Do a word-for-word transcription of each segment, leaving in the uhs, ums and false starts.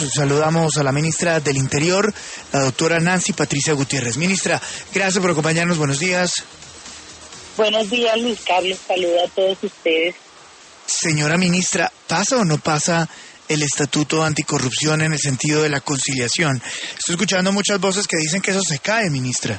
saludamos a la ministra del Interior, la doctora Nancy Patricia Gutiérrez. Ministra, gracias por acompañarnos, buenos días. Buenos días, Luis Carlos, saludo a todos ustedes. Señora ministra, ¿pasa o no pasa el Estatuto Anticorrupción en el sentido de la conciliación? Estoy escuchando muchas voces que dicen que eso se cae, ministra.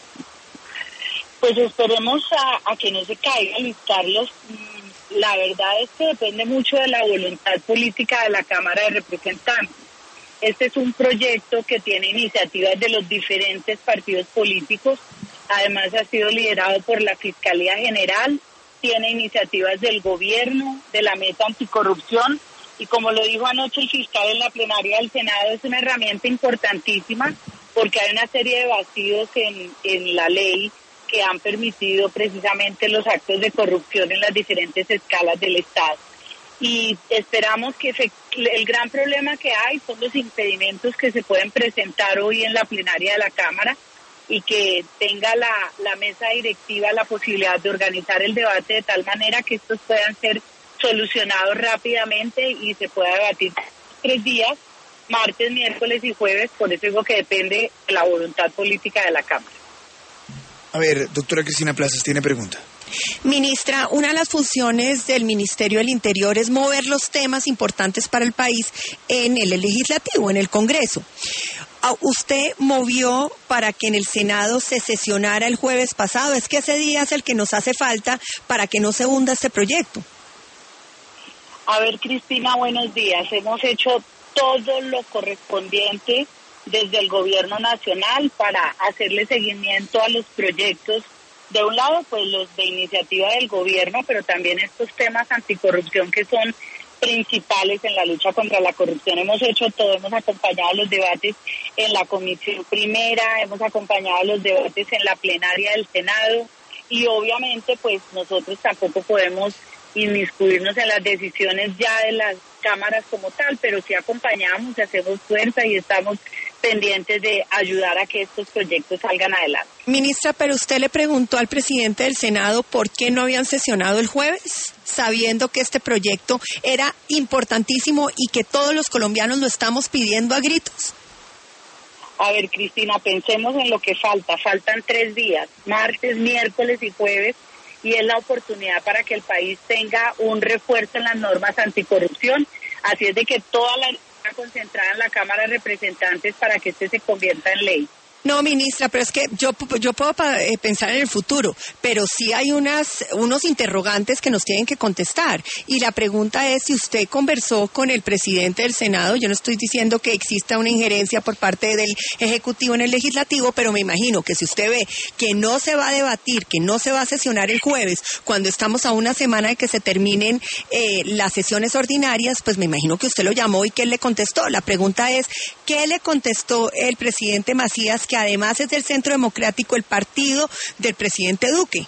Pues esperemos a, a que no se caiga, Luis Carlos. La verdad es que depende mucho de la voluntad política de la Cámara de Representantes. Este es un proyecto que tiene iniciativas de los diferentes partidos políticos. Además ha sido liderado por la Fiscalía General, tiene iniciativas del gobierno, de la Mesa Anticorrupción, y como lo dijo anoche el fiscal en la plenaria del Senado, es una herramienta importantísima porque hay una serie de vacíos en, en la ley que han permitido precisamente los actos de corrupción en las diferentes escalas del Estado. Y esperamos que el gran problema que hay son los impedimentos que se pueden presentar hoy en la plenaria de la Cámara y que tenga la, la mesa directiva la posibilidad de organizar el debate de tal manera que estos puedan ser solucionados rápidamente y se pueda debatir tres días, martes, miércoles y jueves, por eso digo que depende de la voluntad política de la Cámara. A ver, doctora Cristina Plazas, tiene pregunta. Ministra, una de las funciones del Ministerio del Interior es mover los temas importantes para el país en el legislativo, en el Congreso. Usted movió para que en el Senado se sesionara el jueves pasado. Es que ese día es el que nos hace falta para que no se hunda este proyecto. A ver, Cristina, buenos días. Hemos hecho todo lo correspondiente desde el Gobierno Nacional para hacerle seguimiento a los proyectos. De un lado, pues los de iniciativa del gobierno, pero también estos temas anticorrupción que son principales en la lucha contra la corrupción. Hemos hecho todo, hemos acompañado los debates en la Comisión Primera, hemos acompañado los debates en la plenaria del Senado y obviamente pues nosotros tampoco podemos inmiscuirnos en las decisiones ya de las cámaras como tal, pero sí acompañamos, hacemos fuerza y estamos pendientes de ayudar a que estos proyectos salgan adelante. Ministra, pero usted le preguntó al presidente del Senado por qué no habían sesionado el jueves, sabiendo que este proyecto era importantísimo y que todos los colombianos lo estamos pidiendo a gritos. A ver, Cristina, pensemos en lo que falta. Faltan tres días, martes, miércoles y jueves, y es la oportunidad para que el país tenga un refuerzo en las normas anticorrupción. Así es de que toda la concentrada en la Cámara de Representantes para que este se convierta en ley. No, ministra, pero es que yo, yo puedo eh, pensar en el futuro, pero sí hay unas unos interrogantes que nos tienen que contestar. Y la pregunta es si usted conversó con el presidente del Senado. Yo no estoy diciendo que exista una injerencia por parte del Ejecutivo en el Legislativo, pero me imagino que si usted ve que no se va a debatir, que no se va a sesionar el jueves, cuando estamos a una semana de que se terminen eh, las sesiones ordinarias, pues me imagino que usted lo llamó y que él le contestó. La pregunta es, ¿qué le contestó el presidente Macías, que además es del Centro Democrático, el partido del presidente Duque?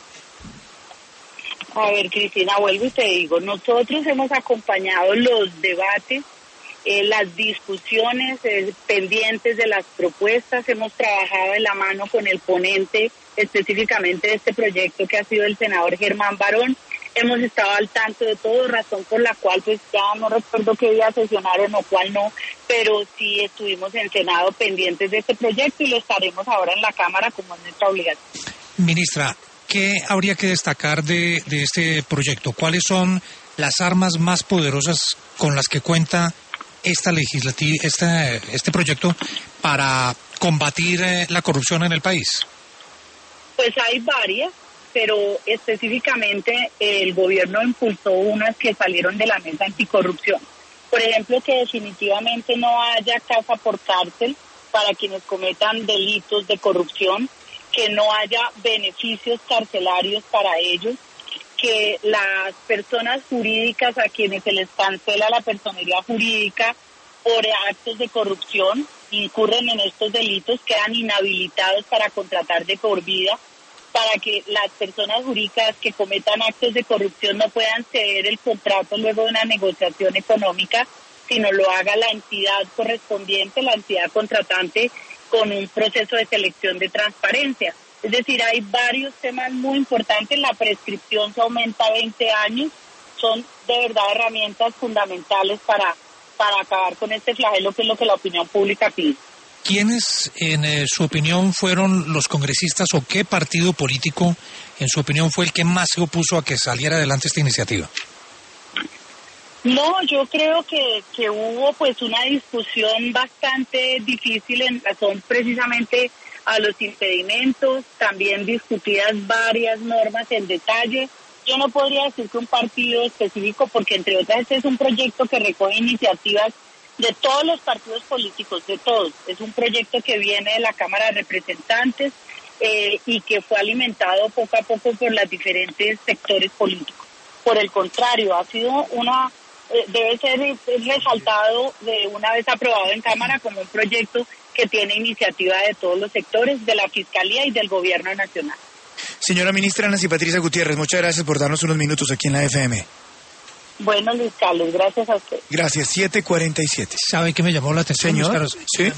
A ver, Cristina, vuelvo y te digo, nosotros hemos acompañado los debates, eh, las discusiones eh, pendientes de las propuestas, hemos trabajado de la mano con el ponente específicamente de este proyecto que ha sido el senador Germán Barón. Hemos estado al tanto de todo, razón por la cual pues ya no recuerdo qué día sesionaron o cuál no, pero sí estuvimos en Senado pendientes de este proyecto y lo estaremos ahora en la Cámara como es nuestra obligación. Ministra, ¿qué habría que destacar de, de este proyecto? ¿Cuáles son las armas más poderosas con las que cuenta esta legislativa, este, este proyecto para combatir eh, la corrupción en el país? Pues hay varias, pero específicamente el gobierno impulsó unas que salieron de la mesa anticorrupción. Por ejemplo, que definitivamente no haya casa por cárcel para quienes cometan delitos de corrupción, que no haya beneficios carcelarios para ellos, que las personas jurídicas a quienes se les cancela la personería jurídica por actos de corrupción, incurren en estos delitos, quedan inhabilitados para contratar de por vida, para que las personas jurídicas que cometan actos de corrupción no puedan ceder el contrato luego de una negociación económica, sino lo haga la entidad correspondiente, la entidad contratante, con un proceso de selección de transparencia. Es decir, hay varios temas muy importantes. La prescripción se aumenta a veinte años, son de verdad herramientas fundamentales para, para acabar con este flagelo que es lo que la opinión pública pide. ¿Quiénes, en eh, su opinión, fueron los congresistas o qué partido político, en su opinión, fue el que más se opuso a que saliera adelante esta iniciativa? No, yo creo que, que hubo pues una discusión bastante difícil en razón precisamente a los impedimentos, también discutidas varias normas en detalle. Yo no podría decir que un partido específico, porque entre otras este es un proyecto que recoge iniciativas de todos los partidos políticos, de todos. Es un proyecto que viene de la Cámara de Representantes eh, y que fue alimentado poco a poco por los diferentes sectores políticos. Por el contrario, ha sido una, eh, debe ser resaltado de una vez aprobado en Cámara como un proyecto que tiene iniciativa de todos los sectores, de la Fiscalía y del Gobierno Nacional. Señora ministra Nancy Patricia Gutiérrez, muchas gracias por darnos unos minutos aquí en la F M. Bueno, Luis Carlos, gracias a usted. Gracias, siete cuarenta y siete. ¿Sabe qué me llamó la atención? Señor, Carlos? ¿sí?